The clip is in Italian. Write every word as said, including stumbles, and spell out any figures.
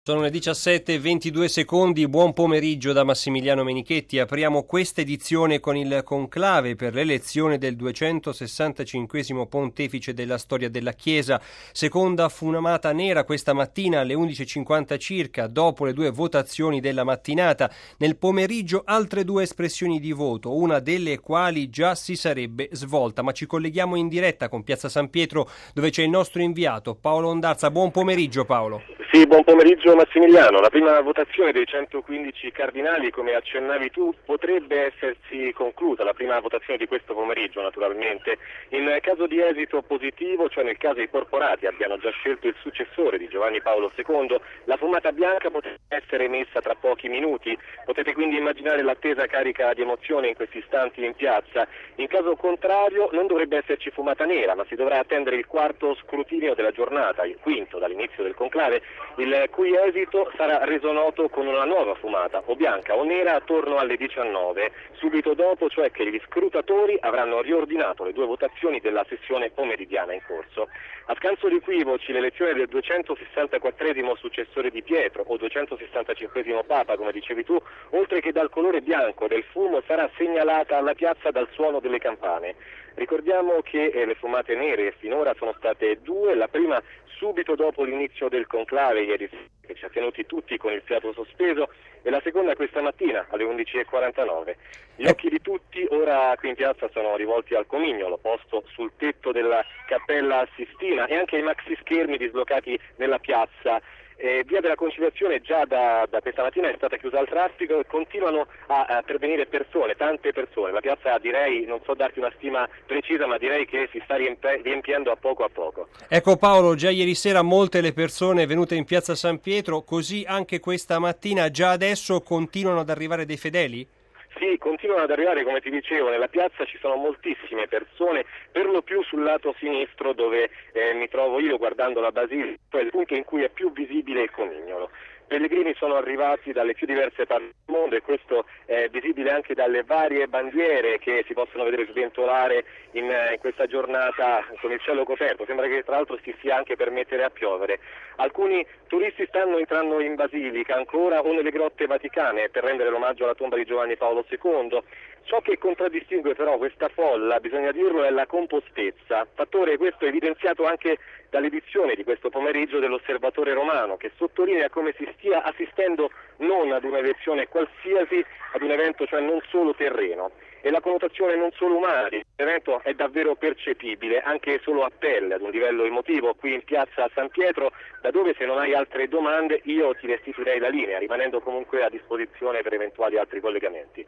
Sono le diciassette e ventidue secondi, buon pomeriggio da Massimiliano Menichetti. Apriamo questa edizione con il conclave per l'elezione del duecentosessantacinquesimo pontefice della storia della Chiesa. Seconda funamata nera questa mattina alle undici e cinquanta circa, dopo le due votazioni della mattinata. Nel pomeriggio altre due espressioni di voto, una delle quali già si sarebbe svolta. Ma ci colleghiamo in diretta con Piazza San Pietro, dove c'è il nostro inviato Paolo Ondarza. Buon pomeriggio Paolo. Sì, buon pomeriggio Massimiliano. La prima votazione dei centoquindici cardinali, come accennavi tu, potrebbe essersi conclusa, la prima votazione di questo pomeriggio naturalmente. In caso di esito positivo, cioè nel caso i corporati abbiano già scelto il successore di Giovanni Paolo secondo, la fumata bianca potrebbe essere emessa tra pochi minuti. Potete quindi immaginare l'attesa carica di emozione in questi istanti in piazza. In caso contrario non dovrebbe esserci fumata nera, ma si dovrà attendere il quarto scrutinio della giornata, il quinto dall'inizio del conclave, il cui esito sarà reso noto con una nuova fumata, o bianca o nera, attorno alle diciannove, subito dopo, cioè che gli scrutatori avranno riordinato le due votazioni della sessione pomeridiana in corso. A scanso di equivoci, l'elezione del duecentosessantaquattresimo successore di Pietro, o duecentosessantacinquesimo Papa, come dicevi tu, oltre che dal colore bianco del fumo, sarà segnalata alla piazza dal suono delle campane. Ricordiamo che eh, le fumate nere finora sono state due, la prima subito dopo l'inizio del conclave, ieri che ci ha tenuti tutti con il fiato sospeso, e la seconda questa mattina alle undici e quarantanove. Gli occhi di tutti ora qui in piazza sono rivolti al comignolo posto sul tetto della Cappella Sistina e anche ai maxi schermi dislocati nella piazza. Eh, via della Conciliazione già da, da questa mattina è stata chiusa al traffico e continuano a, a pervenire persone, tante persone. La piazza, direi, non so darti una stima precisa, ma direi che si sta riemp- riempiendo a poco a poco. Ecco Paolo, già ieri sera molte le persone venute in piazza San Pietro, così anche questa mattina, già adesso continuano ad arrivare dei fedeli? Sì, continuano ad arrivare, come ti dicevo, nella piazza ci sono moltissime persone, per lo più sul lato sinistro dove eh, mi trovo io guardando la basilica, cioè il punto in cui è più visibile il comignolo. Pellegrini sono arrivati dalle più diverse parti del mondo e questo è visibile anche dalle varie bandiere che si possono vedere sventolare in, in questa giornata con il cielo coperto. Sembra che tra l'altro si stia anche per mettere a piovere. Alcuni turisti stanno entrando in basilica ancora o nelle grotte vaticane per rendere l'omaggio alla tomba di Giovanni Paolo secondo. Ciò che contraddistingue però questa folla, bisogna dirlo, è la compostezza, fattore questo evidenziato anche dall'edizione di questo pomeriggio dell'Osservatore Romano, che sottolinea come si stia assistendo non ad un'elezione qualsiasi, ad un evento cioè non solo terreno. E la connotazione non solo umana di questo evento è davvero percepibile, anche solo a pelle, ad un livello emotivo, qui in piazza San Pietro, da dove, se non hai altre domande, io ti restituirei la linea, rimanendo comunque a disposizione per eventuali altri collegamenti.